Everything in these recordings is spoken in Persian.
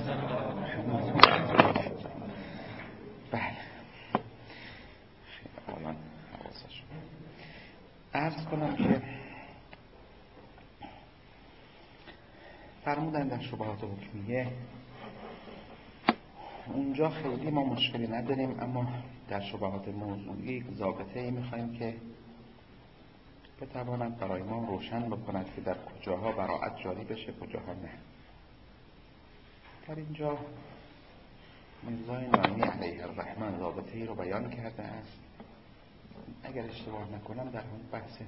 بله حالا حواسش عرض کنم که فرمودن در شبهات حکمیه اونجا خیلی ما مشکلی نداریم، اما در شبهات موضوعی ضابطه‌ای می‌خوایم که بتوانند برای ما روشن بکند که در کجاها براءت جاری بشه کجاها نه. در اینجا میرزای ناینی علیه الرحمن ضابطه‌ای رو بیان کرده است. اگر اشتباه نکنم در اون بحث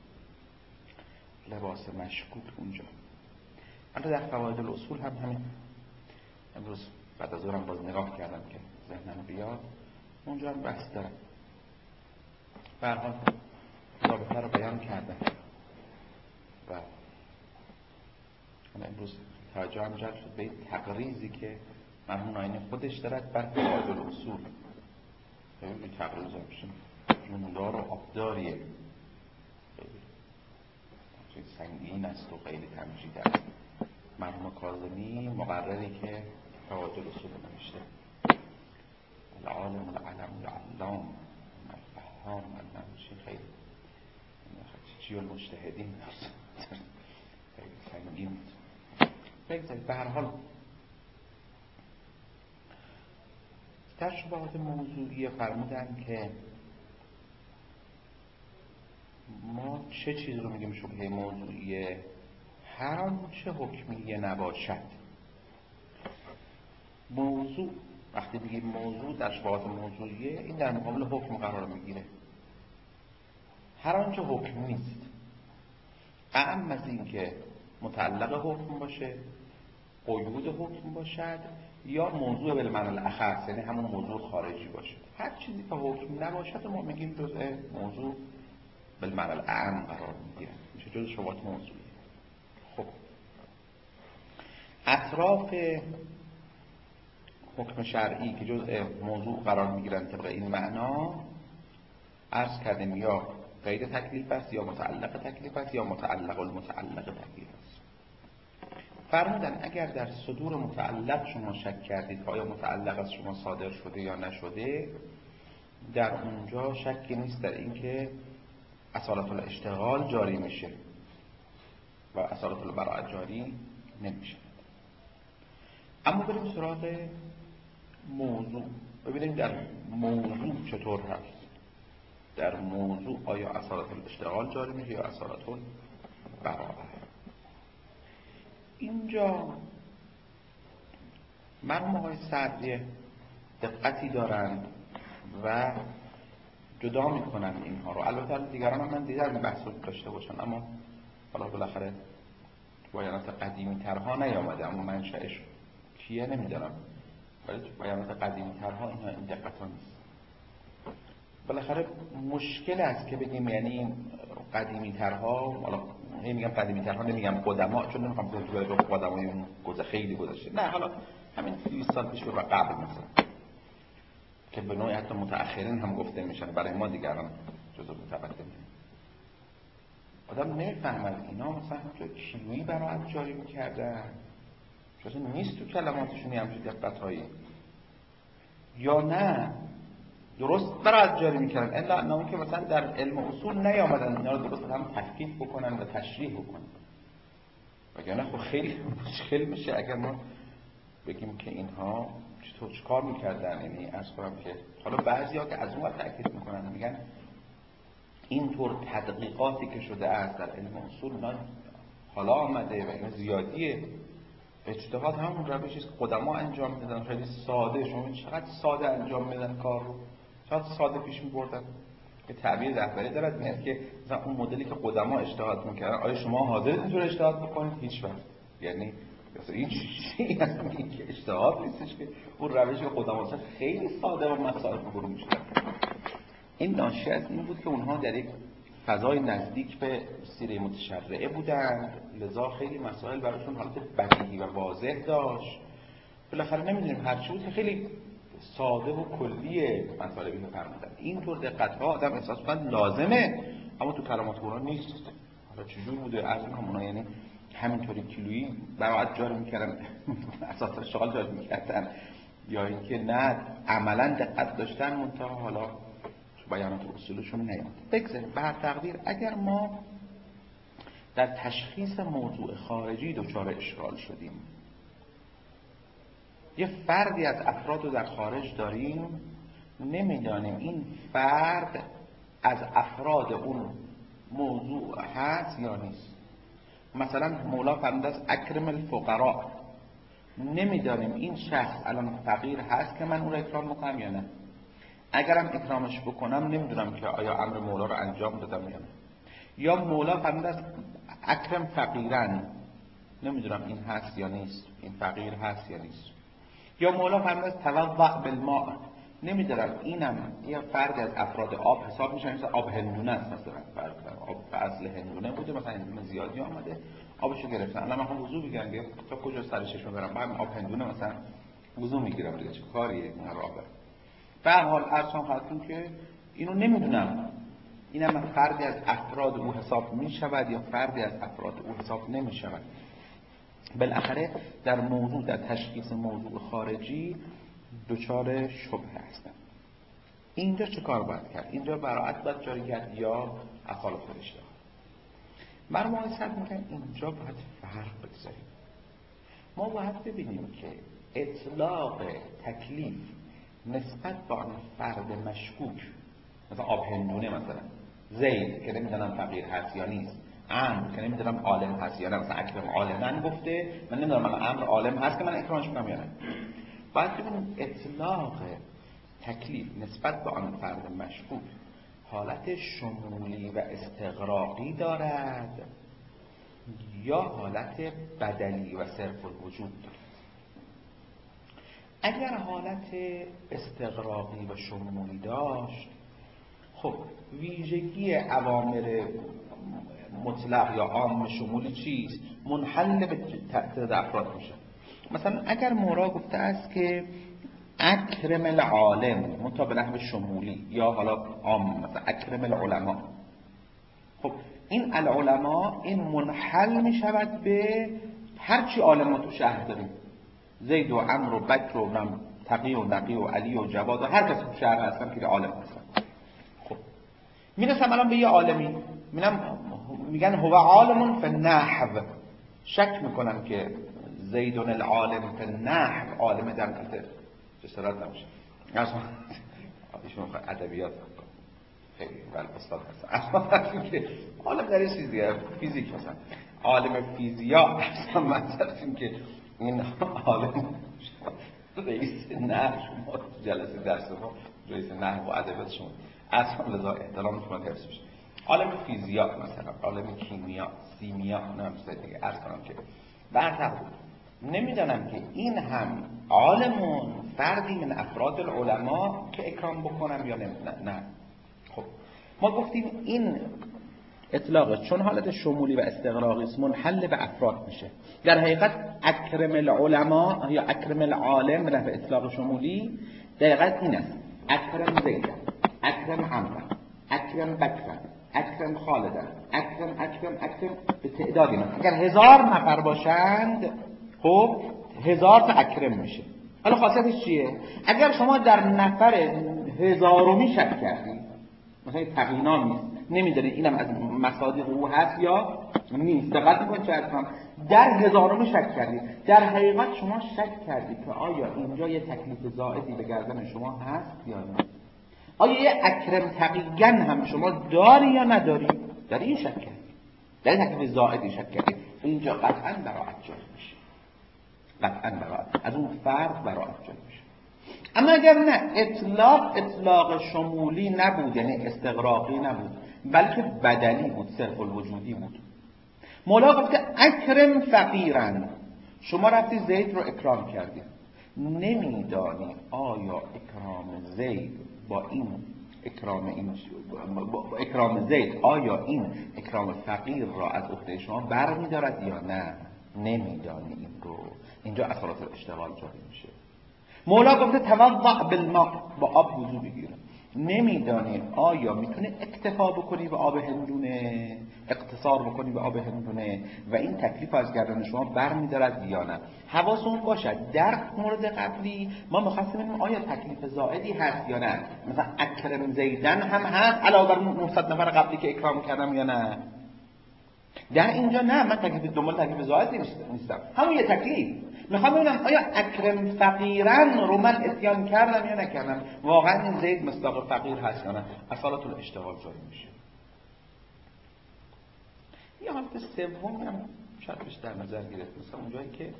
لباس مشکوک اونجا، البته در فواید الاصول هم همین. امروز بعد از ظهرم باز نگاه کردم که ذهنم بیاد، اونجا هم بحث دارم. به هر حال ضابطه رو بیان کردم و امروز توجه هم جلب شد به این تقریزی که مرحوم ناینی خودش دارد بر فواید الاصول. این تقریز همشون جوندار و آبداریه، خیلی سنگین است و خیلی تمجید است. مرحوم کاظمی مقرری که فواید الاصول نوشته، العالم العلم العلام الفهام النمشی، خیلی چی المجتهدین خیلی سنگین بگذارید. به هر حال در شبهات موضوعی فرمودن که ما چه چیز رو میگیم شبهه موضوعی؟ هر آنچه حکمیه نباشد. موضوع وقتی بگیم موضوع در شبهات موضوعیه، این در مقابل حکم قرار میگیره. هر آنچه حکم نیست، اعم از این که متعلق حکم باشه، قیود حکم باشد، یا موضوع بالمعنی الاخص، یعنی همون موضوع خارجی باشد. هر چیزی که حکم نباشد ما میگیم جزء موضوع بالمعنی الاعم قرار میگیره، میشه جزء شبهات موضوعی. خب اطراف حکم شرعی که جزء موضوع قرار میگیرن طبق این معنا عرض کردیم یا غیر تکلیف است، یا متعلق تکلیف است، یا متعلق المتعلق تکلیف است. فرمودن اگر در صدور متعلق شما شک کردید آیا متعلق از شما صادر شده یا نشده، در اونجا شکی نیست در این که اصالت الاشتغال جاری میشه و اصالت البراءت جاری نمیشه. اما بریم سراغ موضوع، ببینیم در موضوع چطور هست. در موضوع آیا اصالت الاشتغال جاری میشه یا اصالت البراءت؟ اینجا مرحوم آقای سعدی دقتی دارند و جدا میکنن اینها رو. البته دیگران هم من دیدم این بحث رو داشته باشن، اما حالا بالاخره بیانات قدیمی ترها نیامده، اما منشأش کیه نمیدونم، ولی تو بیانات قدیمی ترها این دقت ها نیست. بالاخره مشکل است که بگیم یعنی قدیمی ترها، حالا میگم قدیمی ترها نمیگم قدما، چون نمیخوام تو قدمای اون خیلی گذشته، نه حالا همین 20 سال پیش و قبل مثلا که به نوعی حتی متأخرین هم گفته میشن، برای ما دیگران جزء متقدمین. آدم نمیفهمد اینا مثلا تو کیلویی براعت جاری میکردن، چون نیست تو کلماتشون همچین دقت‌هایی، یا نه درست براعت جاری میکردن الا انهم که مثلا در علم اصول نیامدن اینا رو درست هم تفکیک بکنن و تشریح بکنن. وگرنه خب خیلی مشکل میشه اگر ما بگیم که اینها چیکار میکردن. یعنی عرض کنم که حالا بعضیا که از اون تاکید میکنن میگن اینطور تدقیقاتی که شده است در علم اصول حالا آمده و این زیادیه. اجتهاد همون روشی است که قدما انجام میدادن، خیلی ساده. شما چقدر ساده انجام میدن کار رو، چقدر ساده پیش میبردن. که تعبیر رهبری دارد میگه که مثلا اون مدلی که قدما اجتهاد میکردن آیا شما حاضرید اینطور اجتهاد بکنید؟ هیچ وقت. یعنی مثلا این چیزی هست که اجتهاد نیستش، که اون روشی که قدما خیلی ساده و مسائل رو برون میشدن. این ناشی از این بود که اونها در یک فضای نزدیک به سیره متشرعه بودند، لذا خیلی مسائل براشون حالت بدیهی و واضح داشت. بالاخره نمیدونیم هرچی بود که خیلی ساده و کلیه مسائل به فرمودن. اینطور دقت‌ها آدم احساس کنه لازمه، اما تو کلمات قرآن نیست. حالا چجور بوده از اونها یعنی همینطوری کیلویی براعت جاری میکردن اساس اشتغال جاری میکردن، یا اینکه نه عملا دقت داشتن منتها حالا تو بیانات اصولشون نیامد. بگذاریم به هر تقدیر اگر ما در تشخیص موضوع خارجی دچار اشکال شدیم، یه فردی از افراد رو در خارج داریم، نمیدانیم این فرد از افراد اون موضوع هست یا نیست. مثلا مولا فرموده است اکرم الفقراء، نمیدانیم این شخص الان فقیر هست که من اون رو اکرام بکنم یا نه. اگرم اکرامش بکنم نمیدونم که آیا امر مولا رو انجام دادم یا نه. یا مولا فرموده است اکرم فقیرن، نمیدونم این هست یا نیست، این فقیر هست یا نیست. یا مولا فرموده است توضأ بالماء، نمیدونم اینم یه فرد از افراد آب حساب میشه، مثلا آب هندونه است، مثلا فرض آب به اصل هندونه بوده، مثلا هندونه زیادی آمده آبشو گرفتن، الان من وضو میگیرم دیگه تا کجا سر چشم برم بعد آب هندونه مثلا وضو میگیرم دیگه، چه کاریه این رابطه. به هر حال ارسان خاطرون که اینو نمیدونم اینم فردی از افراد او حساب میشود یا فردی از افراد او حساب نمیشود. بالاخره در موضوع، در تشخیص موضوع خارجی دچار شبهه هستن. اینجا چه کار باید کرد؟ اینجا براعت باید جاری کرد یا افعال خودش دارد؟ مرموهای سر میگن اینجا باید فرق بگذاریم. ما باید ببینیم که اطلاق تکلیف نسبت به آن فرد مشکوک، مثلا آب هندونه، مثلا زید که نمیدونم فقیر هست یا نیست، امر که نمیدونم عالم هست یا نه، مثلا اکرم عالمن گفته من نمیدونم من امر عالم هست که من اکرامش کنم یا نه. باید ببینیم اطلاق تکلیف نسبت به آن فرد مشکوک حالت شمولی و استغراقی دارد یا حالت بدلی و صرف الوجود دارد. اگر حالت استغراقی و شمولی داشت، خب ویژگی اوامر مطلق یا عام شمولی چیست؟ منحل به تعداد افراد میشه. مثلا اگر مورا گفته است که اکرم العالم مطابق نحو شمولی یا حالا عام، مثلا اکرم العلماء، خب این العلماء این منحل می شود به هرچی عالم ما تو شهر داریم، زید و عمرو و بکر و تقی و نقی و علی و جواد و هر کس تو شهر هستن که عالم هستن. خب میرسم الان به یه عالمی میگن هو عالم فی النحو، شک میکنم که زیدون العالم فی النحو عالم در کلمه جسارت نمیشه. اصلا ایشون ادبیات خیلی ولی استاد هستن، که عالم در این چیز دیگه فیزیک، مثلا عالم فیزیا، اصلا مثلا که این عالم رئیس نحو، شما جلسه درس ما رئیس نحو و ادبیات شما اصلا لذا احترام شما حفظ بشه. عالم فیزیاء مثلا، عالم کیمیا، سیمیا، نه مثلا دیگه عرض کنم که برتر نمیدانم که این هم عالمون فردی من افراد العلماء که اکرام بکنم یا نه. خب ما گفتیم این اطلاق چون حالت شمولی و استغراقی است منحل به افراد میشه. در حقیقت اکرم العلماء یا اکرم العالم به نحو اطلاق شمولی دقیقاً این است: اکرم زید، اکرم عمرو، اکرم بکر، اکرم خالد، اکرم به تعدادی. اگر 1000 نفر باشند خب 1000 تا اکرم میشه. حالا خاصیتش چیه؟ اگر شما در نفر 1000می شک کردی، مثلا تقیینان نیست، نمیدونید اینم از مصادیق او هست یا نیست، دقت میکنید چه هستم در 1000می شک کردی، در حقیقت شما شک کردی که آیا اینجا یه تکلیف زائدی به گردن شما هست یا نه، آیا یه اکرم تقیین هم شما داری یا نداری، در این شک کردی، در این تکلیف زائدی شک کردی، اینجا قطعا براعت جاری میشه، قطعا براعت از اون فرد براعت جاری میشه. اما اگر نه اطلاق شمولی نبود، یعنی استغراقی نبود، بلکه بدلی بود، صرف الوجودی بود. مولا گفته اکرم فقیرن، شما رفتی زید رو اکرام کردی، نمیدانی آیا اکرام زید با این اکرام زید آیا این اکرام فقیر را از عهده شما برمی‌دارد یا نه، نمیدانی این رو. اینجا اثرات اشتغال جاری میشه. مولا گفته توضأ بالماء، با آب وضو بگیره، نمیدانی آیا میتونه اکتفا بکنی به آب هندونه، اقتصار بکنی به آب هندونه و این تکلیف از گردن شما برمی‌دارد یا نه. حواستون باشد در مورد قبلی ما می‌خواستیم ببینیم آیا تکلیف زائدی هست یا نه. مثلا اکرم زیدن هم هست علاوه بر 900 نفر قبلی که اکرام کردم یا نه. در اینجا نه، من تکلیف دنبال تکلیف زائد نیستم، همون یه تکلیف. میخوام ببینم آیا اکرم فقیرن رو من اتیان کردم یا نکردم، واقعا این زید مصداق فقیر هست یا نه. اصالت الاشتغال جاری میشه. یه حالت سومی هم شاید بهش در نظر گرفت، مثلا اونجایی که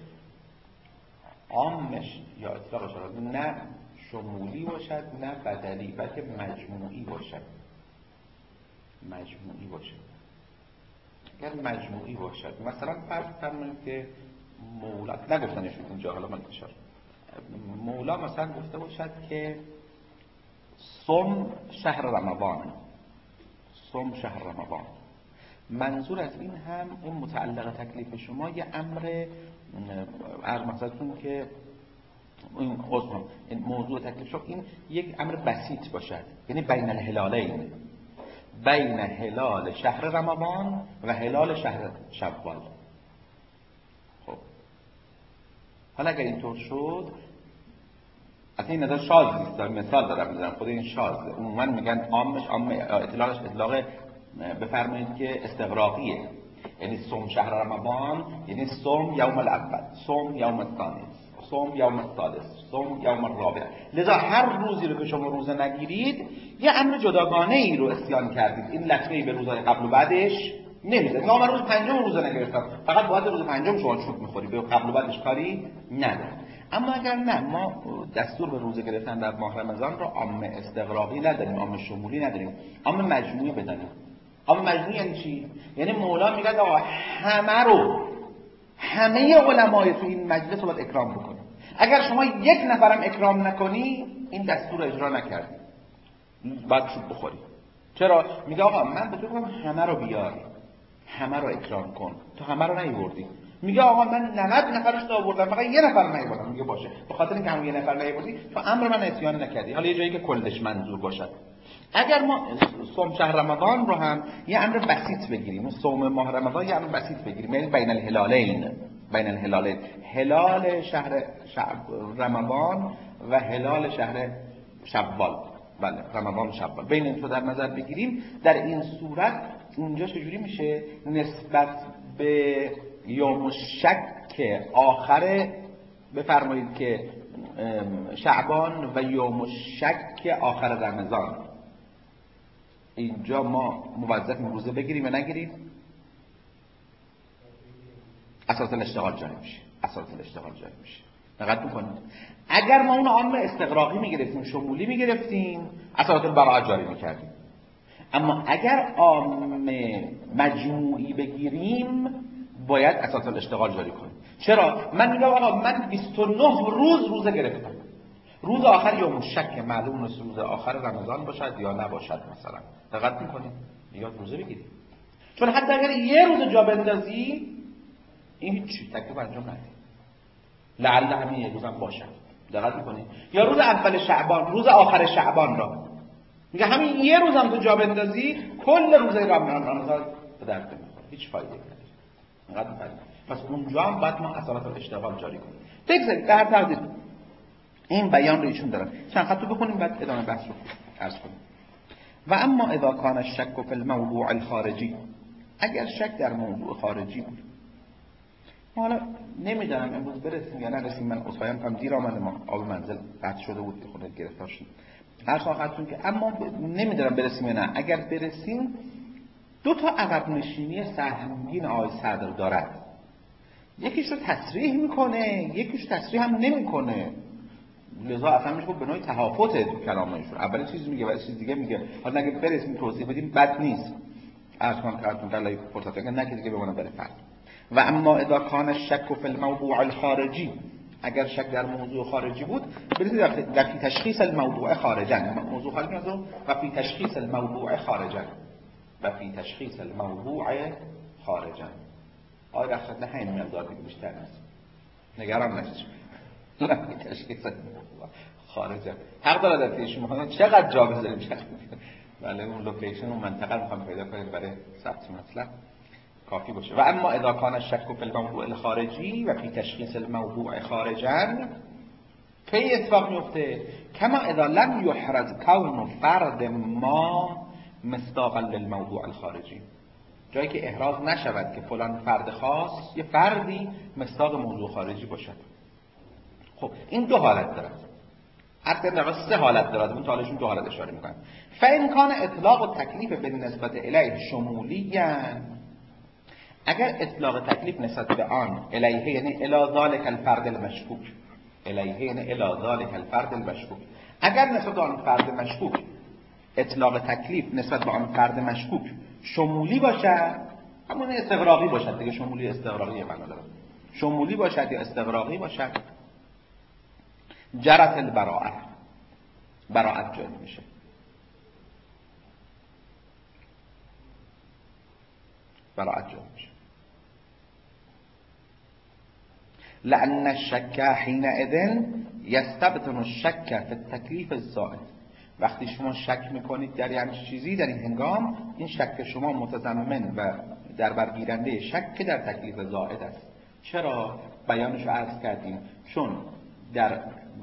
عامش یا اطلاقش نه شمولی باشد نه بدلی، بلکه مجموعی باشد. مجموعی باشد. اگر مجموعی باشد، مثلا فرض فرمایید که مولا نگفتنش اینجا، حالا من اشاره مولا مثلا گفته باشد که صوم شهر رمضان، صوم شهر رمضان. منظور از این هم این متعلق تکلیف شما یه امر از مقصدتون که این موضوع تکلیف شما این یک امر بسیط باشد، یعنی بین الهلالین، بین هلال شهر رمضان و هلال شهر شوال. خب حالا اگر اینطور شد، اصلا این نظر شاذ نیست، مثال دارم میزنم، خود این شاذه. عموما میگن عامش عام، اطلاقش اطلاق بفرمایید که استغراقیه، یعنی صوم شهر رمضان یعنی صوم یوم الاول، صوم یوم الثانی، صوم یوم الثالث، صوم یوم الرابع. لذا هر روزی رو که شما روزه نگیرید یه امر جداگانه ای رو عصیان کردید. این لطمه‌ای به روزهای قبل و بعدش نمیده. من روز پنجم روزه نگرفتم، فقط باید روز پنجم شما چوب میخوری، به قبل و بعدش کاری نداره. اما اگر نه، ما دستور به روزه گرفتن در ماه رمضان رو عام استغراقی نداریم، عام شمولی نداریم، عام مجموعی بدانیم. عام مجموعی یعنی چی؟ یعنی مولا میگه آقا همه علمای تو این مجلس رو باید اکرام بکنی. اگر شما یک نفرم اکرام نکنی این دستور اجرا نکردی، باید چوب بخوری. چرا؟ میگه آقا من به تو گفتم همه رو بیار، همه رو اکرام کن، تو همه رو نیاوردی. میگه آقا من 90 نفرش آوردم فقط یه نفر نیاوردم. میگه باشه، به خاطر اینکه همون یه نفر نیاوردی تو امر من عصیان نکردی. حالا یه جایی که کلش منظور باشد. اگر ما صوم شهر رمضان رو هم یه امر بسیط بگیریم، صوم ماه رمضان یه امر بسیط بگیریم، یعنی بین الهلالین، بین الهلالین، هلال شهر رمضان و هلال شهر شوال، بله رمضان و شوال، بین این تو در نظر بگیریم. در این صورت اونجا چجوری میشه؟ نسبت به یوم شک آخر بفرمایید که شعبان و یوم شک آخر رمضان، اینجا ما موظفیم روزه بگیریم و نگیریم؟ اساس الاشتغال جاری میشه، اساس الاشتغال جاری میشه. دقت میکنید اگر ما اون عام استغراقی میگرفتیم، شمولی میگرفتیم، اساس البراءه جاری میکردیم. اما اگر عام مجموعی بگیریم باید اساس الاشتغال جاری کنیم. چرا؟ من میگم آقا من 29 روز روزه گرفتم، روز آخر یوم شک معلوم نیست روز آخر رمضان باشد یا نباشد مثلا. دقت میکنیم یاد روزه بگیریم، چون حتی اگر یه روز جا بندازی این هیچ تکلیف انجام نده، لعل همین یه روزم باشد. دقت میکنیم یا روز اول شعبان، روز آخر شعبان را میگه همین یه روزم تو جا بندازی کل روزه رمضان به درد نمیخوره، هیچ فایده نداره. پس اونجا هم باید ما اصالت الاشتغال جاری کنیم. بگذارید در تقدیر این بیان رو ایشون دارن، چند خط رو بخونیم بعد ادامه بحث رو عرض کنیم. و اما اذا کان الشک فی الموضوع الخارجی، اگر شک در موضوع خارجی بود، حالا نمیدونم امروز برسیم یا نرسیم، من اصلا هم دیر آمده، ما آب منزل قطع شده بود خود گرفتار شد هر خواهدتون که، اما نمیدونم برسیم یا نه. اگر برسیم دو تا عقب نشینی سهمگین آقای صدر دارد، یکیش رو تصریح میکنه یکیش تصریح هم نمیکنه، لذا اصلا میشه به نوعی تهافته تو کلامشون، اولی چیز میگه و چیز دیگه میگه. حالا اگه برسیم توضیح بدیم بد نیست، عرض کنم کارتون در لای فرصت اگه نه که دیگه بمونه برای فرق. و اما اذا کان الشک فی الموضوع الخارجی، اگر شک در موضوع خارجی بود، برید در فی تشخیص الموضوع خارجا، موضوع خارجی مثلا و فی تشخیص الموضوع خارجا، و فی تشخیص الموضوع خارجا. آیا رخصت نه همین مقدار دیگه بیشتر نیست، نگران نشید. لم تشخیص الموضوع خارجه. حق داره در شما چقدر جا بذاریم بله اون لوکیشن اون منطقه رو میخوام پیدا کنیم برای ثبت مطلب کافی باشه. و اما اذا کان الشک فی الموضوع الخارجی و فی تشخیص الموضوع خارجا کی اتفاق میفته؟ کما اذا لم یحرز کون فرد ما مصداقا للموضوع الخارجی، جایی که احراز نشود که فلان فرد خاص یه فردی مصداق موضوع خارجی باشد. خب این دو حالت داره، حتی در واقع سه حالت داره، اون تالشون دو حالت اشاره میکنن. فإن کان اطلاق و تکلیف به نسبت الیه شمولیاً، اگر اطلاق تکلیف نسبت به آن الیه یعنی الی ذلک الفرد المشکوک، الیه یعنی الی ذلک الفرد المشکوک، اگر نسبت به آن فرد مشکوک اطلاق تکلیف نسبت به آن فرد مشکوک شمولی باشد، همون استغراقی باشد دیگه، شمولی استغراقی معنا داره، شمولی باشد یا استغراقی باشد، جرت البراءه، براءت جاری میشه. براءت جاری میشه. لأن الشک حینئذ یستبطن الشک فی التکلیف الزائد. وقتی شما شک میکنید در یه چیزی، در این هنگام این شک شما متضمن و در برگیرنده شک در تکلیف زائد است. چرا؟ بیانش رو عرض کردیم، چون در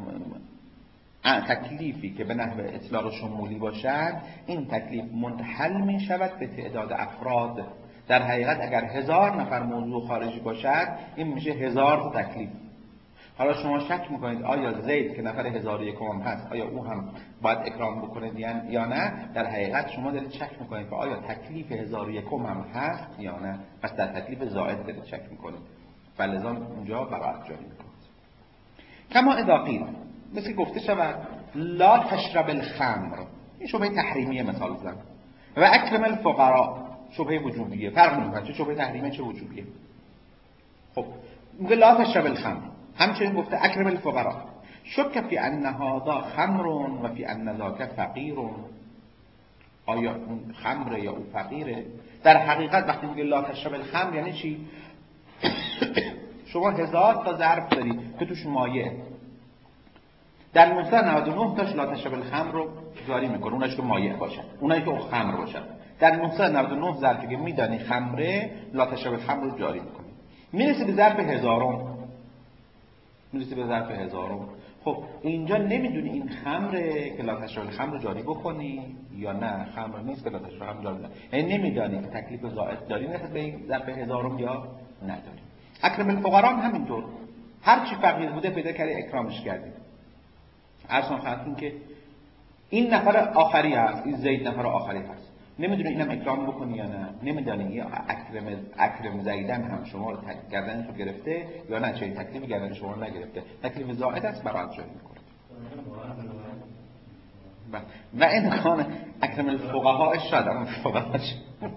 تکلیفی که به نحو اطلاق شمولی باشد این تکلیف منتحل می شود به تعداد افراد. در حقیقت اگر 1000 نفر موضوع خارجی باشد این میشه 1000 تا تکلیف. حالا شما شک میکنید آیا زید که نفر 1001 هم هست آیا او هم باید اکرام بکنید یا نه، در حقیقت شما دارید شک میکنید که آیا تکلیف 1001 هم هست یا نه، پس در تکلیف زائد دارید شک میکنید، فلذا اونجا براءت جاری میکنید. کما اذا قیل، مثل گفته شود لا تشرب الخمر، این شبهه تحریمیه مثال زن، و اکرم الفقراء شبهه وجوبیه، فرق نمیکنه چه شبهه تحریمیه چه وجوبیه. خب میگه لا تشرب الخمر، همچنین گفته اکرم الفقراء، شک فی ان هذا خمر و فی ان ذاک فقیر، آیا اون خمره یا او فقیره؟ در حقیقت وقتی میگه لا تشرب الخمر یعنی چی؟ شما 1000 تا ظرف دارید که توش مایع، در 999 تاش لا تشرب الخمر رو جاری میکنه، اوناش که مایع باشه، اونایی که خمر باشه. در 999 ظرفی که میدانی خمره لا تشرب الخمر رو جاری میکنه. میرسه به ظرف 1000م، میرسه به ظرف 1000م. خب اینجا نمیدونی این خمره که لا تشرب الخمر رو جاری بکنی یا نه، خمر نیست که لا تشرب الخمر جاری بکنی، یعنی نمیدانی که تکلیف زائد داری نسبت به این ظرف 1000م یا نداری. اکرم الفقراء هم همینطور، هر چی فقیر بوده پیدا کردی اکرامش کردی. اصلا خاطرین که این نفر آخری هست، این زید نفر آخری هست، نمیدونی اینم اکرام بکنی یا نه، نمیدونی یا اکرم زیدن هم شما رو گردنش رو گرفته یا نه، چه تکلیف گردن شما رو نگرفته، تکلیف زائد است براءت جاری میکنه. و این کان اکرم الفقهاء شاید اون فقهاش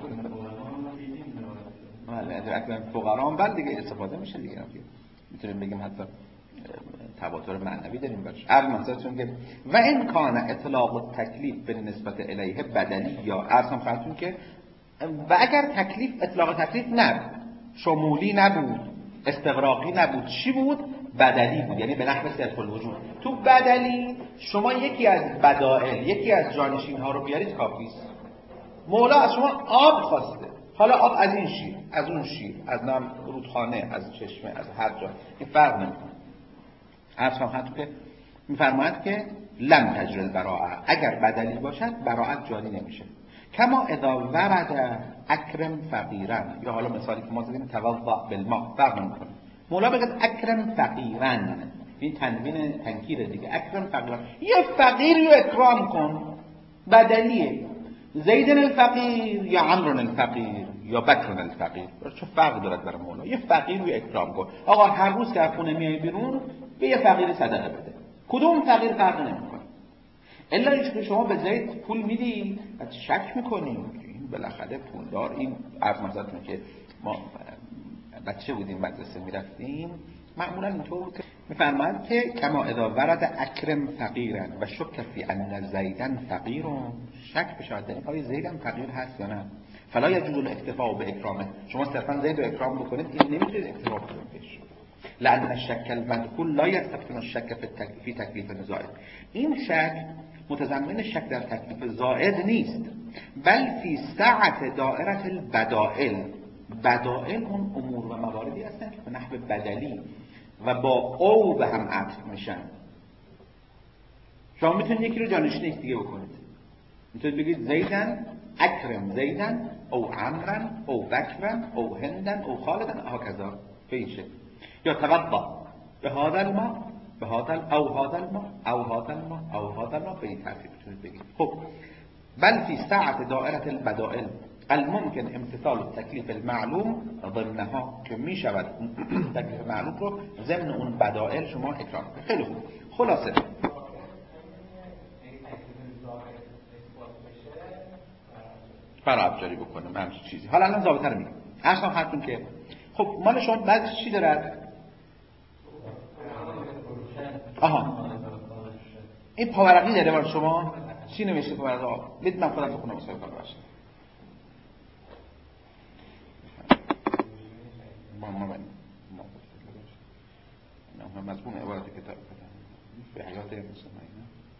بله اکرم الفقراء بل دیگه استفاده میشه دیگه، میتونیم بگیم حتی تواتر معنوی داریم برش. مثلا که و این کان اطلاق و تکلیف به نسبت الیه بدلی، یا ارسم خواهدتون که و اگر تکلیف اطلاق تکلیف نبود، شمولی نبود، استغراقی نبود، چی بود؟ بدلی بود، یعنی به نحو صرف الوجود. تو بدلی شما یکی از بدائل، یکی از جانشین ها رو بیارید کافیست. مولا از شما آب خواسته، حالا آب از این شیر، از اون شیر، از نام رودخانه، از چشمه، از هر جا، این فرق نمیکنه. ارسم خواهدتون که میفرماید که لم تجری البراءه، اگر بدلی باشد براءت جاری نمیشه. کما اذا ورد اکرم فقیرن، یا حالا مثالی که ما زدیم توضأ بالماء، فرق نمیکنه. مولا بگه اکرم فقیرن، این تنوین تنکیر دیگه، اکرم فقیرن، یه فقیری رو اکرام کن، بدلیه، زیدن الفقیر یا عمرو الفقیر یا بکر الفقیر، چه فرق دارد برای مولا؟ یه فقیر رو اکرام کن. آقا هر روز که از خونه میای بیرون به یه فقیر صدقه بده، کدوم فقیر فرق نمیکنه. الا اینکه شما به زید پول میدی و شک میکنی این بالاخره پولدار، این از مثلا که ما بچه بودیم مدرسه میرفتیم معمولا اینطور بود که میفرمایند که کما اذا ورد اکرم فقیرن و شک فی ان زیدن فقیرون، شک بشود در این آیا زیدن فقیر هست یا نه، فلا یجوز الاکتفاء به اکرامه، شما صرفا زید رو اکرام بکنید این نمیتونید اکتفا کنید بهش. لأن الشک المدخول لا يستلزم الشک فی تکلیف زائد. این شک متضمن شک در تکلیف زائد نیست، بل فی سعت دائره البدائل. بدائل اون امور و مواردی هستن که به نحو بدلی و با او به هم عطف میشن. شما میتونید یکی رو جانشین یک دیگه بکنید. میتونید بگید زیدن اکرم زیدن او عمرن او بکرن او هندن او خالدن هکذا به این شکل. یا توضا به هذا الماء به هذا او هذا الماء او هذا الماء او هذا الماء، به این ترتیب میتونید بگید. خب بل فی سعت دائره البدائل الممکن امتثال التکلیف المعلوم ضمنها، که میشود تکلیف معلوم رو ضمن اون بدائل شما اکرام کنید. خیلی خوب. خلاصه فرابجاری بکنه من همچین چیزی. حالا الان ضابطه رو میگم. اصلا حتون که خب مال شما بعدش چی داره؟ آها این پاورقی داره مال شما؟ چی نمیشه پاورقی؟ بدید من خودم بخونم مسابقه باشه. ما مضمون عبارت کتاب به حیات مسلمان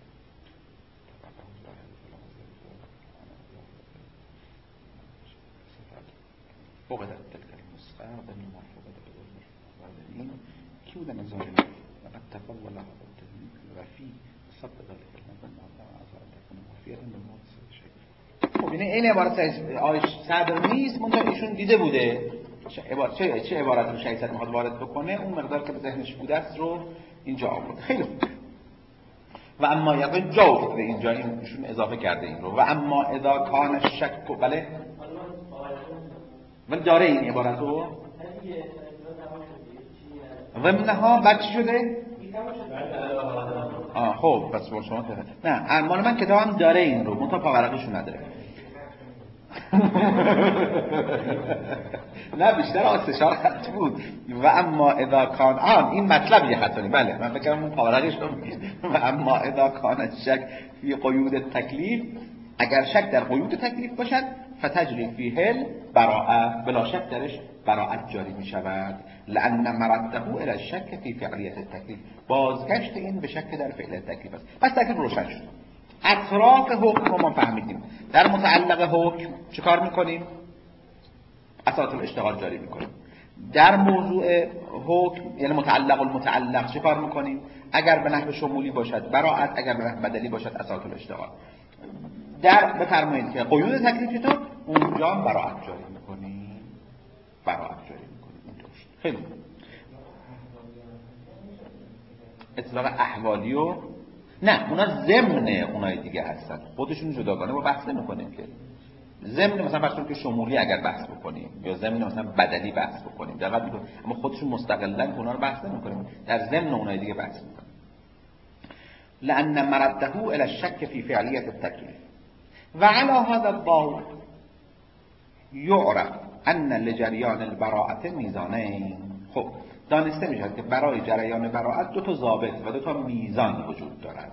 فوق در تلك النسخة ضمن مرفوضة بالمرفوضين كيو ده مزارين وقد تفضل هذا التهميك وفي صد ذلك المضمون وعزاء أن تكون وفيا بالموضوع شيء. خب این عبارت آیش صدر نیست، منطقه ایشون دیده بوده چه عبارت رو شیطان میخواد وارد بکنه، اون مقدار که به ذهنش بوده است رو اینجا آورده. خیلی خوب. و اما یقین جا به اینجا ایشون اضافه کرده این رو. و اما اذا کان شک، بله ولی داره این عبارت رو ضمنها بعد چی شده؟ خب بس با شما نه مال من کتابم داره این رو، منتها پاورقیشو نداره. نه بیشتر آسشار خط بود. و اما اذا کان این مطلب یه خطانی. بله من فکرم اون پاورقیش رو میگید. و اما اذا کان شک فی قیود تکلیف، اگر شک در قیود تکلیف باشد فتجری فیه براءه، بلا شک درش براءت جاری می شود. لأن مرده الى الشک فی فعلیت التکلیف، بازگشت این به شک در فعل تکلیف است. پس تکلیف روشن شد. اطراف حکم رو ما فهمیدیم. در متعلق حکم چه کار میکنیم؟ اساس الاشتغال جاری میکنیم. در موضوع حکم یعنی متعلق المتعلق چه کار میکنیم؟ اگر به نحو شمولی باشد براءت، اگر به نحو بدلی باشد اساس الاشتغال. در بفرمایید که قیود تکلیفتون اونجا براءت جاری میکنیم. براءت جاری میکنیم اونجا. خیلی اطلاق احوالی و نه اونا ضمن اونای دیگه هستن، خودشون جداگانه با بحث نمی‌کنیم که ضمن مثلا فرض کنید که شمولی اگر بحث بکنیم یا ضمن مثلا بدلی بحث بکنیم دقت می‌کنیم، اما خودشون مستقلاً اونا رو بحث نمی‌کنیم، در ضمن اونای دیگه بحث می‌کنیم. لأن مرده الى الشك في فعلیت التکلیف و علی هذا الضوء یعرف ان لجریان البراءة میزانین. خب دانسته میشد که برای جریان براءت دو تا ضابط و دو تا میزان وجود دارد.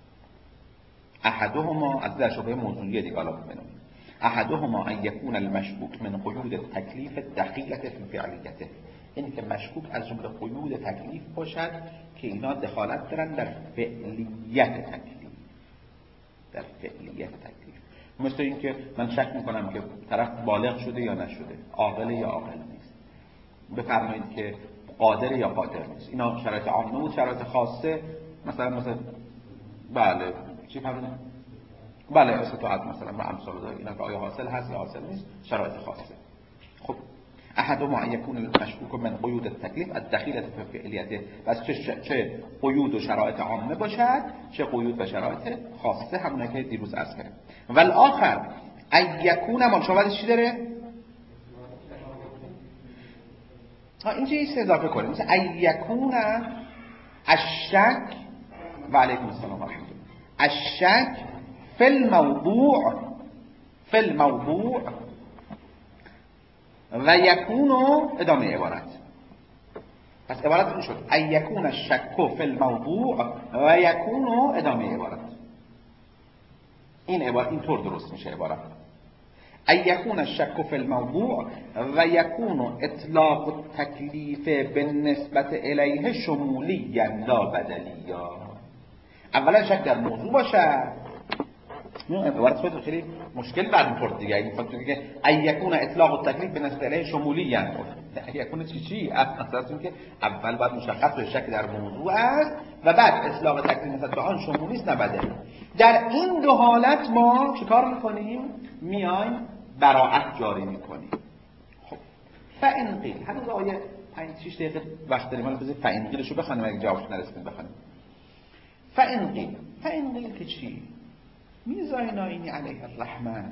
احدهما از در شبه موضوعی دیگه حالا ببینیم. احدهما ان یکون المشکوک من قیود التکلیف دخیلة فی فعلیته، یعنی که مشکوک از جمله قیود تکلیف باشد که اینا دخالت دارن در فعلیت تکلیف. در فعلیت تکلیف مثل این که من شک میکنم که طرف بالغ شده یا نشده، عاقل یا عاقل نیست، بفرمایید که قادر یا قادر نیست. اینا شرایط عامه بود. شرایط خاصه مثلا بله چی فهمیدن؟ بله استطاعت مثلا و امثال ذلك، اینا که آیا حاصل هست یا حاصل نیست، شرایط خاصه. خب احدهما ان یکون المشکوک من قیود التکلیف الدخیلة فی فعلیته، بس چه قیود و شرایط عامه باشد چه قیود و شرایط خاصه، همونه که دیروز عرض کردم. والآخر ان یکون مال شما چی داره؟ اینجا یه اضافه کنیم مثل ان یکون الشک و علیکم السلام و رحمت الله الشک فی الموضوع و یکون ادامه عبارت. پس عبارت این شد ان یکون الشک فی الموضوع و یکون ادامه عبارت. این عبارت اینطور درست میشه عبارت. ای یکون الشک فی الموضوع و یکون اطلاق التکلیف بالنسبت الیه شمولی لا بدلیا. اولا شک در موضوع باشد. این عبارت خودت خیلی مشکل بعد می‌خورد دیگه. این فکر دیگه ای یکون اطلاق التکلیف بالنسبت الیه شمولی یعنی ای یکون چی اصلا که اول باید مشخص بشه شک در موضوع است و بعد اطلاق تکلیف نسبت به آن شمولی است نه بدلی. در این دو حالت ما چیکار می‌کنیم؟ میایم براءت جاری می‌کنیم. خب فإن قیل هنوز آیه 5-6 دقیقه وقت داریم، حالا بذارید فإن قیلشو بخونیم اگه جوابش نرسید بخونیم. فإن قیل که چی؟ میرزای نائینی علیه الرحمه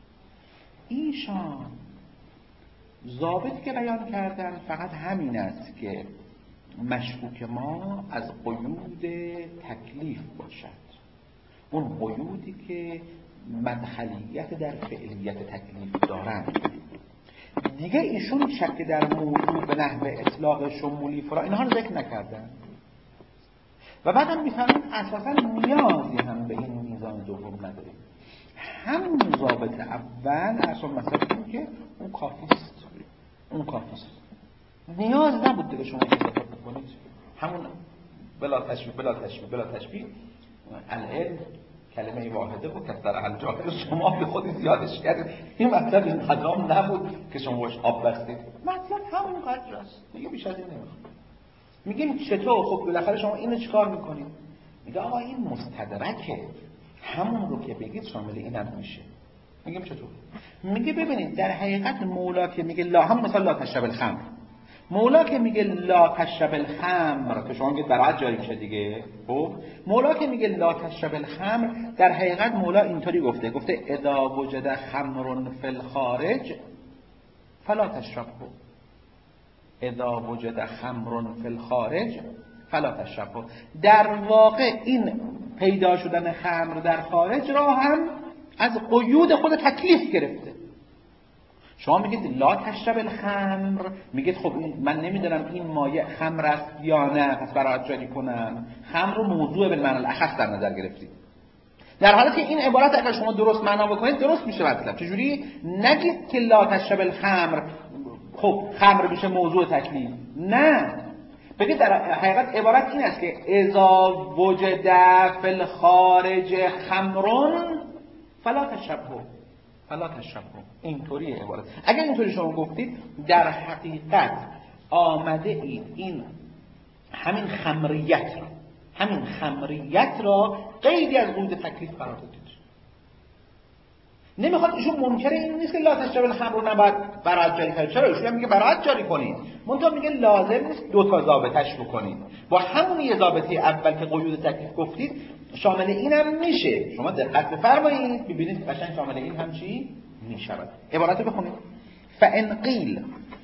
ایشان ضابط که بیان کردن فقط همین است که مشکوک ما از قیود تکلیف باشد، اون قیودی که مدخلیت در فعلیت تکلیف دارند. دیگه ایشون شک در موضوع به نحو اطلاق شمولی فرا اینها رو ذکر نکردن و بعدم میفهمیم اساسا نیازی هم به این میزان دوم نداریم. همون ضابط اول اصلا مثلا که اون کافیست، نیاز نبود دیگه شما اضافه بکنید. همون بلا تشبیه العلم کلمه واحده بود که در حل جاهل شما به خودی زیادش کردید. این مطلب این قدام نبود که شما باش آب بستید. مطلب همون قدر است دیگه، بیش از این نمیخواد. میگیم چطور؟ خب بالاخره شما اینو چیکار میکنید؟ میگه آقا این مستدرکه، همون رو که بگید شامل اینم میشه. میگیم چطور؟ میگه ببینید در حقیقت مولا که میگه لا، هم مثلا لا تشرب الخمر، مولا که میگه لا تشرب الخمر که شما میگید برات جاری میشه دیگه. خب مولا که میگه لا تشرب الخمر در حقیقت مولا اینطوری گفته اذا وجد خمر فی الخارج فلا تشربه، اذا وجد خمر فی الخارج فلا تشربه. در واقع این پیدا شدن خمر در خارج را هم از قیود خود تکلیف گرفته. شما میگید لا تشرب الخمر، میگید خب من نمیدونم این مایع خمر است یا نه، پس برات جاری کنم. خمر رو موضوع بالمعنی الاخص در نظر گرفتید. در حالی که این عبارت اگر شما درست معنا بکنید درست میشه مطلب. چجوری؟ نگید که لا تشرب الخمر خب خمر میشه موضوع تکلیف، نه، بگید در حقیقت عبارت این است که اذا وجد فی الخارج خمرون فلا تشربه. اینطوری عبارت. اگر اینطوری شما گفتید در حقیقت آمده اید این همین خمریت را قیدی از قیود تکلیف قرار دادید. نمیخواد ایشون منکر این نیست که لا تشرب الخمر رو نباید برات جاری کنید. چرا؟ ایشون میگه برات جاری کنید، منتها میگه لازم نیست دو تا ضابطش بکنید. با همون یه ضابطه اول که قیود تکلیف گفتید شامل اینم میشه. شما دقت بفرمایید ببینید قشنگ شامل این هم چی میشود. عبارت رو بخونید. فإن قیل،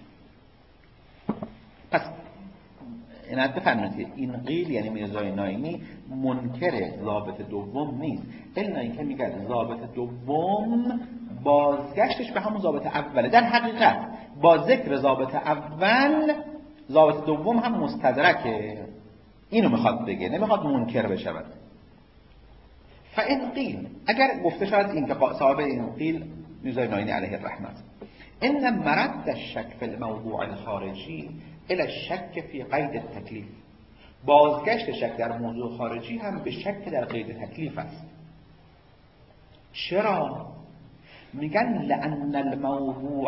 پس اینت بفرمایید این قیل یعنی میرزای نائینی منکر ضابط دوم نیست، الا اینکه میگه ضابط دوم بازگشتش به همون ضابط اوله. در حقیقت با ذکر ضابط اول ضابط دوم هم مستدرکه. اینو میخواد بگه، نمیخواد منکر بشود. فإن قیل، اگر گفته شود این که صاحب این قیل میرزای نائینی علیه الرحمه، ان مرد الشک فی الموضوع الخارجی الى الشک فی قید التکلیف، بازگشت شک در موضوع خارجی هم به شک در قید تکلیف است. چرا؟ میگن لأن الموضوع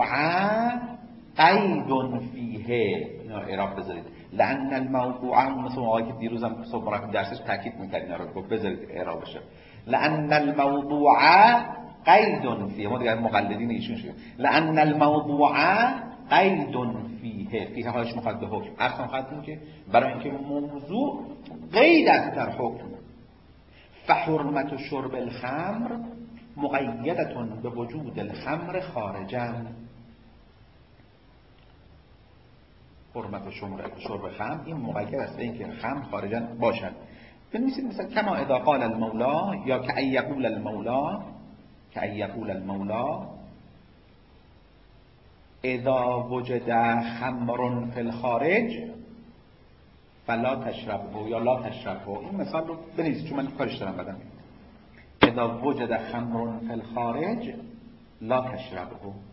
قید فیه. اینا اعراب بذارید. لأن الموضوع، مثل آقایی که دیروزم صبح درسش تاکید می‌کرد اینا رو گفت بذارید اعراب بشه. لأن الموضوع قید فیه. ما دیگه مقلدین ایشون شدیم. لأن الموضوع قید فیه هاش مخاطب به حکم. اصلا مخاطب که برای اینکه موضوع قید است در حکم. فحرمت شرب الخمر مقیدتون به وجود الخمر خارجا. حرمت شرب خمر این مقید است به اینکه خمر خارجا باشد. بنویسید مثلا کما اذا قال المولا، یا که ای یقول المولا اذا وجد خمر فی الخارج فلا تشربه یا لا تشربه. این مثال رو بنویسید چون من کارش دارم بدم. اذا وجد خمر فی الخارج لا تشربه،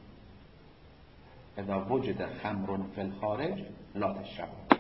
اذا وجد خمر فی الخارج لا تشربه.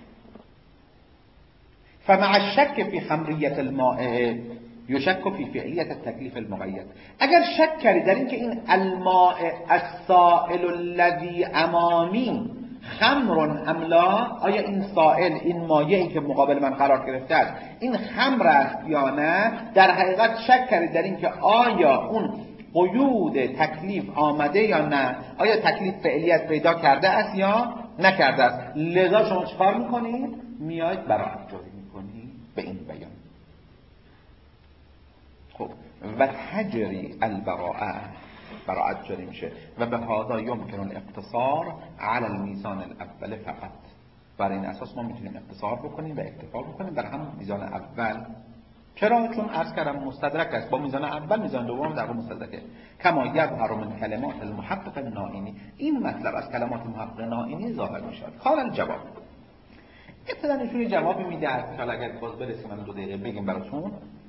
فمع الشك في خمریت الماء یشک فی فعلیت التکلیف المقید. اگر شک کردی در اینکه این الماء السائل الذی امامی خمر ام لا، آیا این سائل، این مایعی که مقابل من قرار گرفته است این خمر است یا نه، در حقیقت شک کردید در اینکه آیا اون قیود تکلیف آمده یا نه، آیا تکلیف فعلیت پیدا کرده است یا نکرده است. لذا شما چیکار میکنید؟ میاید براءت جاری میکنید به این بیان. خب و تجری البراءه، براءت جاری میشه و به هذا یمکن الاقتصار علی المیزان الاول فقط. بر این اساس ما میتونیم اقتصار بکنیم و اکتفا بکنیم بر همون میزان اول. چرا؟ چون عرض کردم مستدرک است با میزان اول، میزان دوم در واقع مستدرکه. کما یظهر من کلمات المحقق النائینی، این مطلب از کلمات محقق نائینی ظاهر میشه. قال الجواب، ابتدا نشون جوابی میده که حالا اگر باز برسیم من 2 دقیقه بگیم براتون.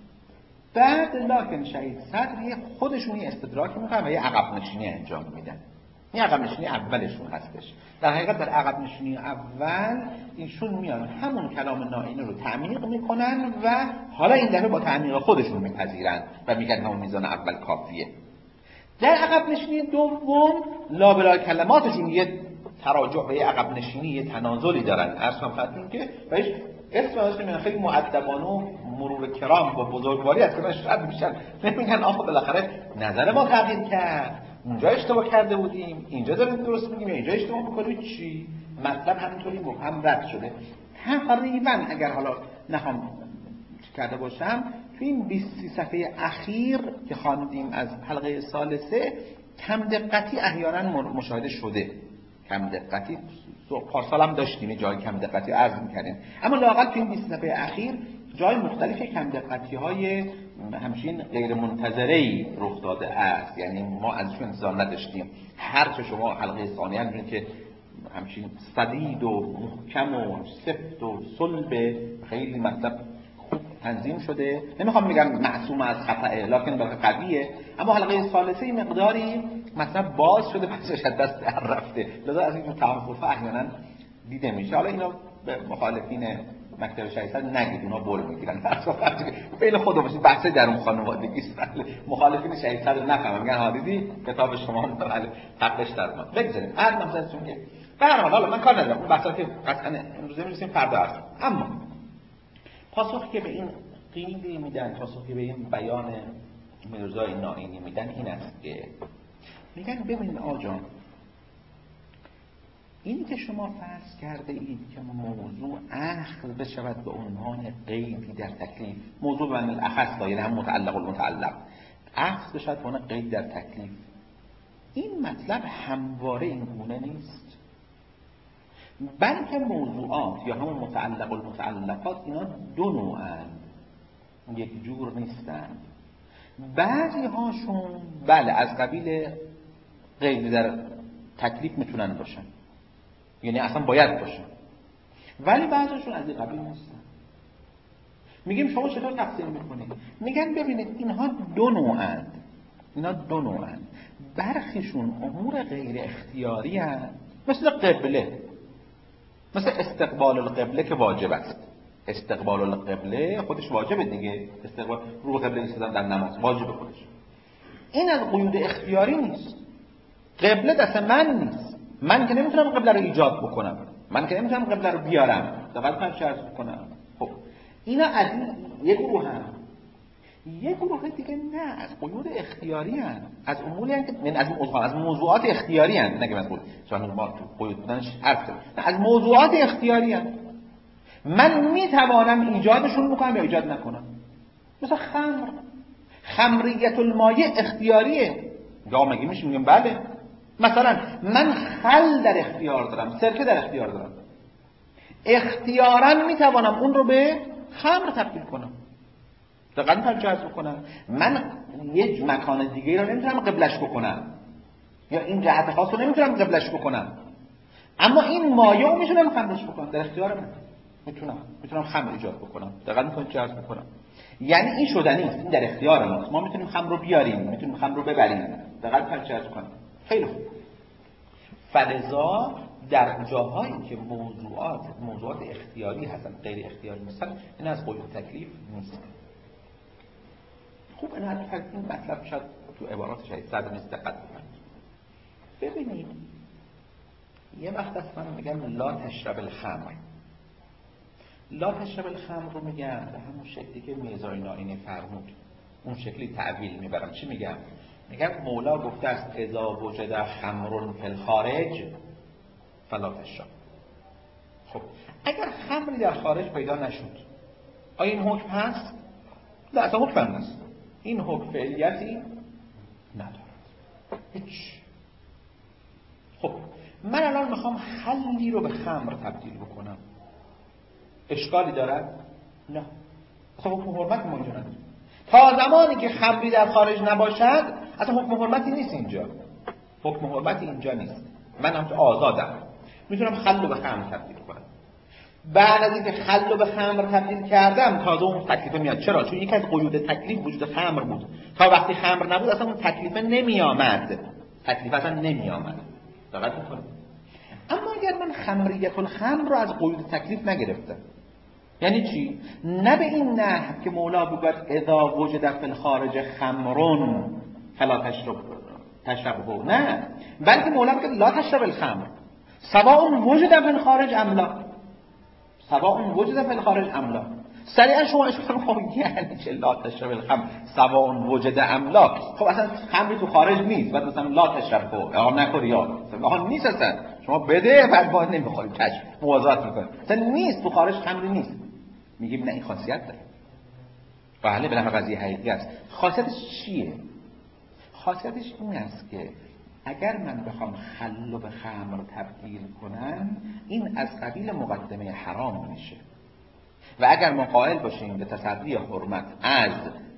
بعد لکن شهید صدری خودشون یه استدراک میکنن و یه عقب نشینی انجام میدن. این عقب نشینی اولشون هستش. در حقیقت در عقب نشینی اول ایشون میان همون کلام نائینی رو تعمیق میکنن و حالا این دفعه با تعمیق خودشون میپذیرن و میگن همون میزان اول کافیه. در عقب نشینی دوم لابلای کلماتشون یه تراجع و یه عقب نشینی، یه تنازلی دارن. اصلا فتیم که بهش اسمش میگن خیلی مؤدبانه و مرور کرام با بزرگواری از کنش رد میشن. نمیگن آخه بالاخره نظر ما تغییر کرد، اونجا اشتباه کرده بودیم، اینجا داریم درست میگیم، اینجا اشتباه میکنیم. چی؟ مطلب همینطوری مبهم رد شده. تقریبا اگر حالا نخوام کرده باشم تو این 20 صفحه اخیر که خواندیم از حلقه ثالثه کم دقتی احیانا مشاهده شده. کم دقتی پارسال هم داشتیم جای کم دقتی عرض می‌کردیم، اما لااقل تو این 20 صفحه اخیر جای مختلفی کم دقتی‌های همچین غیر منتظره‌ای رخ داده است. یعنی ما ازشون انتظار نداشتیم. هر چه شما حلقه ثانیه می‌بینید که همچین سدید و محکم و سفت و صلب خیلی مطلب خوب تنظیم شده. نمیخوام بگم معصوم از خطأه، لکن بالاخره قویه. اما حلقه ثالثه مقداری مطلب باز شده، پسش از دست در رفته. لذا از این توقف احیانا دیده میشه. حالا اینا به مخالفین مکتب شهید نگید، اونا بول میگیرن. بین خودمون بحث درون خانوادگی است. مخالفین شهید نفهمن، میگن حادثی کتاب شما بله حقش در ما. بگذاریم هر نظرتون که به هر حال من کار ندارم. اون بحثا که قطعا امروز میرسیم فردا است. اما پاسخی که به این قیلی میدن، پاسخی به این بیان میرزای نائینی میدن این است که میگن ببینید آجان، اینی که شما فرض کرده اید که موضوع اخذ بشود به عنوان قیدی در تکلیف، موضوع به معنی الاخص یعنی هم متعلق و المتعلق اخذ بشود به عنوان قید در تکلیف، این مطلب همواره این گونه نیست. بلکه موضوعات یا همون متعلق و المتعلقات اینا 2 نوعند، یک جور نیستند. بعضی هاشون بله از قبیل قید در تکلیف میتونن باشن، یعنی اصلا باید باشن، ولی بعضیشون از این قبیل نیستن. میگیم شما چطور تقسیم میکنید؟ میگن ببینید اینها 2 نوعند، اینا 2 نوعند. برخیشون امور غیر اختیاری هست، مثل قبله، مثل استقبال القبله که واجب است. استقبال القبله خودش واجبه دیگه، استقبال رو قبله ایستادن در نماز واجبه خودش. این از قیود اختیاری نیست. قبله دست من نیست. من که نمیتونم قبله رو ایجاد بکنم، من که نمیتونم قبله رو بیارم، فقط من شرط بکنم. خب اینا از این یک گروه هم. یک گروه دیگه نه، از قیود اختیاری هستند، از اموری هستند که از موضوعات اختیاری هستند. نگم از قیود، چون ما تو قیود بودنش حرف زدیم. از موضوعات اختیاری هستند. من میتوانم ایجادشون بکنم یا ایجاد نکنم. مثلا خمریت المایع اختیاریه. یا مگه میشه میگم بله. مثلا من خل در اختیار دارم، سرکه در اختیار دارم، اختیاراً میتوانم اون رو به خمر تبدیل کنم، دقیقاً جذب کنم. من یک مکان دیگه رو نمیتونم قبلش بکنم، یا این جهت خاص رو نمیتونم قبلش بکنم، اما این مایع رو میتونم خمرش بکنم، در اختیار من میتونم خمر ایجاد بکنم، دقیقاً جذب بکنم. یعنی این شدنی است، این در اختیار ماست. ما میتونیم خمر رو بیاریم، میتونیم خمر رو ببریم، دقت کنید. خیلی خوب. فلذا در جاهایی که موضوعات اختیاری هستن، غیر اختیاری نیستن، این از قید تکلیف نیست. خوب این مطلب شاید تو عبارات شاید صد نیست دقت کنید. ببینید یه وقت است من میگم لا تشرب الخمر. لا تشرب الخمر رو میگم به همون شکلی که میرزای نائینی فرمود، اون شکلی تعبیل میبرم. چی میگم؟ میگم مولا گفته است اذا وجد خمر فی الخارج فلا تشرب. خب اگر خمری در خارج پیدا نشد آیا این حکم هست؟ نه، اصلا حکم نیست. این حکم فعلیتی ندارد هیچ. خب من الان میخوام خلی رو به خمر تبدیل بکنم، اشکالی دارد؟ نه، اصلا حکم حرمت ما اینجا نداره. تا زمانی که خمری در خارج نباشد اصلا حکم حرمتی نیست اینجا. حکم حرمتی اینجا نیست. من هم آزادم، میتونم خل رو به خمر تبدیل کنم. بعد از اینکه خل رو به خمر تبدیل کردم تازه اون تکلیف میاد. چرا؟ چون یکی از قیود تکلیف وجود خمر بود. تا وقتی خمر نبود اصلا اون تکلیف نمیآمد. تکلیف اصلا نمیآمد. دقت میکنید؟ اما اگر من خمریت الخمر رو از قیود تکلیف نگرفتم، یعنی چی؟ نه به این نحو که مولا بگوید اذا وجد فی الخارج خمرون فلا تشربه، نه، بلکه مولا بگوید لا تشرب الخمر سواء وجد فی الخارج ام لا، سواء وجد فی الخارج ام لا. سریعا شما اشکال خب یعنی چه لا تشرب الخمر سواء وجد ام لا؟ خب اصلا خمری تو خارج نیست، بعد مثلا لا تشربه آقا نخوری، یا آقا نیست، اصلا شما بده بعد باید نمیخوری، چشم مواظبت میکنه، اصلا نیست تو خارج خمری نیست. میگیم نه این خاصیت داره. بله به نحو قضیه حقیقی است. خاصیتش چیه؟ خاصیتش این است که اگر من بخوام خل رو به خمر تبدیل کنم این از قبیل مقدمه حرام میشه. و اگر ما قائل باشیم به تصدی حرمت از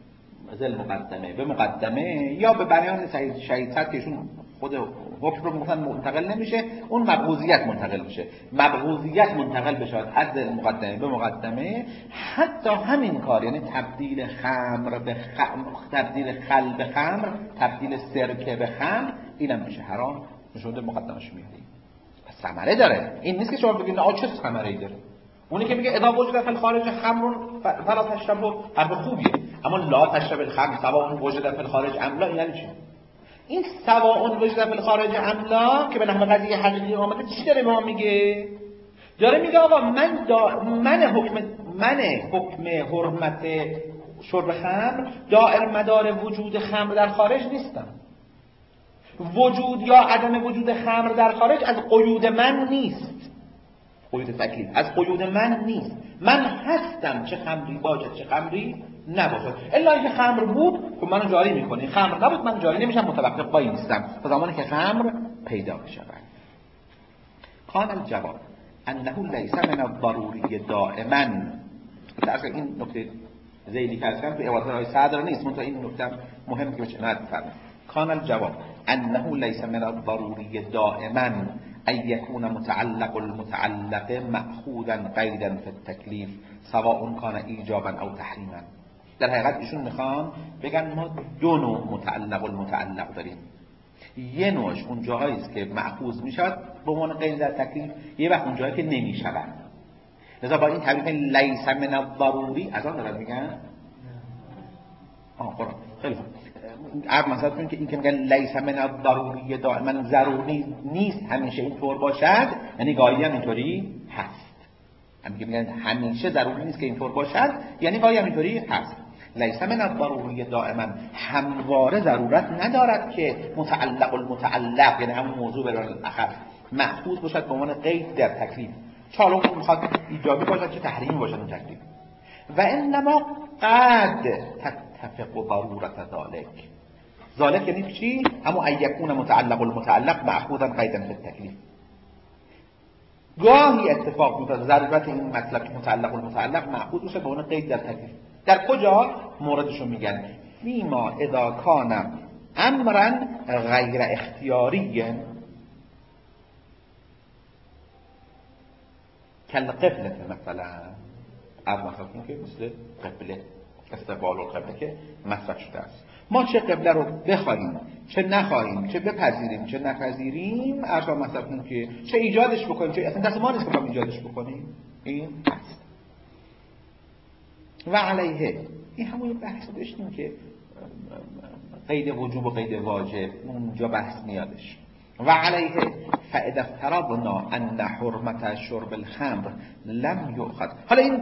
ذل مقدمه به مقدمه یا به بیان شهیدتر که ایشون خود حکم رو منتقل نمیشه، اون مبغوضیت منتقل میشه. مبغوضیت منتقل بشه از ذل مقدمه به مقدمه، حتی همین کار یعنی تبدیل خمر به تبدیل خل به خمر، تبدیل سرکه به خمر، اینم میشه حرام. نشونده مقدمش میاریم. پس ثمره داره. این نیست که شما بگید آ چه ثمره‌ای داره. اونی که میگه اذا وجد فی الخارج خمر فلا تشربه حرف خوبیه، اما لا تشرب الخمر سواء وجد فی الخارج ام لا یعنی چی؟ این سواء وجد فی الخارج ام لا که به نحو قضیه حقیقی آمده چی داره به ما میگه؟ داره میگه آقا من حکم حرمت شرب خمر دائر مدار وجود خمر در خارج نیستم. وجود یا عدم وجود خمر در خارج از قیود من نیست. قیود تکلیف از قیود من نیست. من هستم چه خمری باشد چه خمری نباشد. الا اینکه خمر بود که منو جاری میکنه، خمر نبود من جاری نمیشم، متوقف پای نیستم تا زمانی که خمر پیدا بشه. کان الجواب انه لیس من الضروری دائما. مثلا این نکته ذیلی که هستم تو عبارت های صدر نیست، منتها این نکته مهم که بچه نهت بفرمایید. کان الجواب انه لیس من الضروری دائما ان يكون متعلق المتعلق مأخوذا قیدا فی التکلیف سواء کان ایجابا او تحریما. در حقیقت ایشون میخوان بگن ما دو نوع متعلق المتعلق داریم. یه نوعش اون جاهایی است که مأخوذ میشود به عنوان قید در تکلیف، یه وقت اون جایی که نمیشود. لذا با این تعریف لیس من الضروری از آن دارن میگن قرآن. خیلی خوب. عرض مثلا کنیم که این که میگن لیس من الضروری دائما ضروری نیست همیشه اینطور باشد، یعنی گاهی هم اینطوری هست. همین که میگن همیشه ضروری نیست که اینطور باشد، یعنی گاهی هم اینطوری هست. لیس من الضروری دائما همواره ضرورت ندارد که متعلق المتعلق یعنی همون موضوع به راه الاخر مأخوذ باشد به عنوان قید در تکلیف، چه حالا میخواد ایجابی باشد چه تحریمی باشد اون تکلیف. و انما قد تتفق ضرورت ذالک یعنی چی؟ اما ان یکون متعلق المتعلق مأخوذا قیدا فی التکلیف. گاهی اتفاق میفته ضرورت این مطلب که متعلق المتعلق مأخوذ بشه به عنوان قید در تکلیف. در کجا؟ موردشو میگن فیما اذا کان امرا غیر اختیاری کالقبله مثلا. از مثلا که مثل قبله استقبال القبله که مطرح شده است. ما چه قبله رو بخوایم چه نخواهیم، چه بپذیریم چه نپذیریم، ارجاء مطلب که چه ایجادش بکنیم چه اصلا دست ما نیست که ایجادش بکنیم، این است. و علیه این همون بحث داشتیم که قید وجوب و قید واجب اونجا بحث میادش. و علیه فاذا افترضنا ان حرمت شرب الخمر لم یؤخذ. حالا این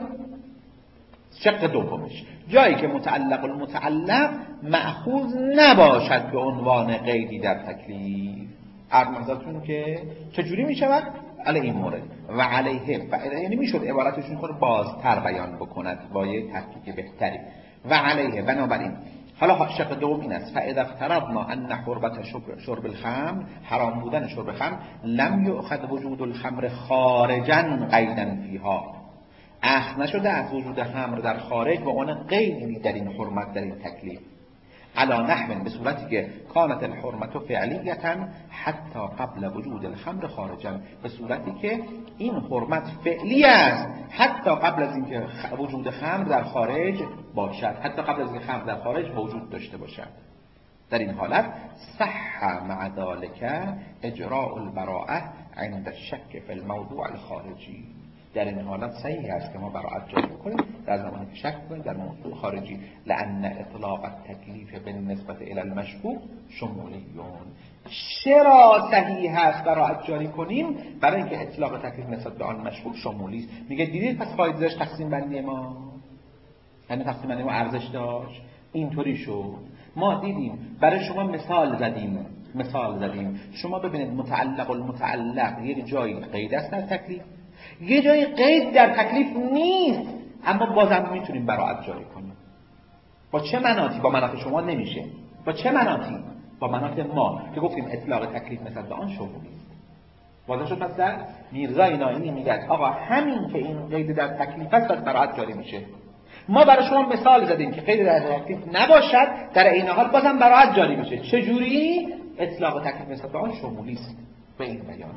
شق دومش، جایی که المتعلق مأخوذ نباشد به عنوان قیدی در تکلیف. ارمزاتون که چجوری می شود؟ علی این مورد و علیه یعنی می شد عبارتشون کنه بازتر بیان بکند با یه تحقیق بهتری. و علیه بنابراین حالا شق دوم این است فاذا افترضنا ان حرمت شرب الخمر، حرام بودن شرب خمر، لم یؤخذ وجود الخمر خارجا قیدا فیها، اخذ نشده از وجود خمر در خارج و اون قیدی در این حرمت در این تکلیف، علا نحو به صورتی که کانت الحرمت فعلیتا حتی قبل وجود الخمر خارجا، به صورتی که این حرمت فعلی است حتی قبل از اینکه وجود خمر در خارج باشد، حتی قبل از اینکه خمر در خارج وجود داشته باشد. در این حالت صح مع ذلك اجراء البراءه عند الشك في الموضوع الخارجی، در این حالت صحیح است که ما براءت جاری کنیم در زمانی که شک کنیم در موضوع خارجی، لأن اطلاق التکلیف بالنسبة الى المشکوک شمولیون. چرا صحیح است براءت جاری کنیم؟ برای اینکه اطلاق تکلیف نسبت به آن مشکوک شمولی است. میگه دیدید پس فایده داشت تقسیم بندی ما، یعنی تقسیم بندی ما ارزش داشت، اینطوری شد. ما دیدیم برای شما مثال زدیم شما ببینید المتعلق یه جایی قید است در تکلیف، یه جای قید در تکلیف نیست، اما بازم میتونیم براءت جاری کنیم. با چه مناطی؟ با مناط شما نمیشه. با چه مناطی؟ با مناط ما که گفتیم اطلاق تکلیف نسبت به آن شمولی است. واضح شد؟ پس در میرزای ناینی میگه آقا همین که این قید در تکلیف است پس براءت جاری میشه. ما برای شما مثال زدیم که قید در تکلیف نباشد، در این حال بازم براءت جاری میشه. چجوری؟ اطلاق تکلیف نسبت به آن شمولی است. به این بیان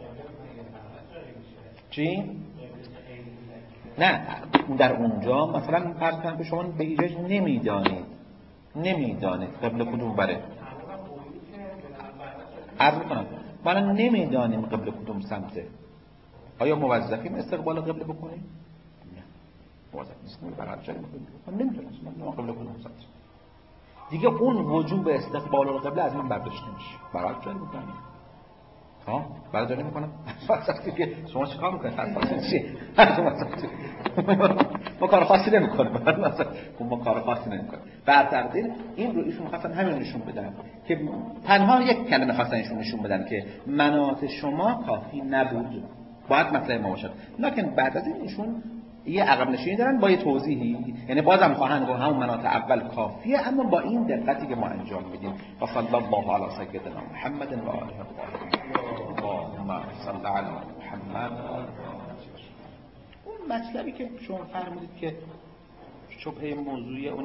چی؟ نه در اونجا مثلا فرض کنم که شما به ایجاج نمیدانید قبل کدوم بره، عرض کنم من نمیدانیم قبل کدوم سمته، آیا موظفیم استقبال قبل بکنیم؟ نه موظف نیستیم براءت جاری بکنیم، من نمیدونم من قبل کدوم سمته. دیگه اون وجوب استقبال القبله از من برداشت نمیشه، براءت جاری بکنیم. برای جاری میکنم که شما چه کار میکنید؟ ما کار خاصی نمیکنیم. ما کار خاصی نمیکنیم. برتردین این رو ایشون خواستن همین نشون بدن که تنها یک کلمه خواستن ایشون نشون بدن که مناط شما کافی نبود، باید مطلب ما باشد. لکن بعد از این ایشون یه عقب نشینی دارن با یه توضیحی، یعنی بازم خواهند گفت همون مناط اول کافیه اما با این دقتی که ما انجام میدیم. و صلی الله علی سیدنا محمد و آله الطاهرین. اللهم صل علی محمد. اون مطلبی که شما فرمودید که شبهه موضوعی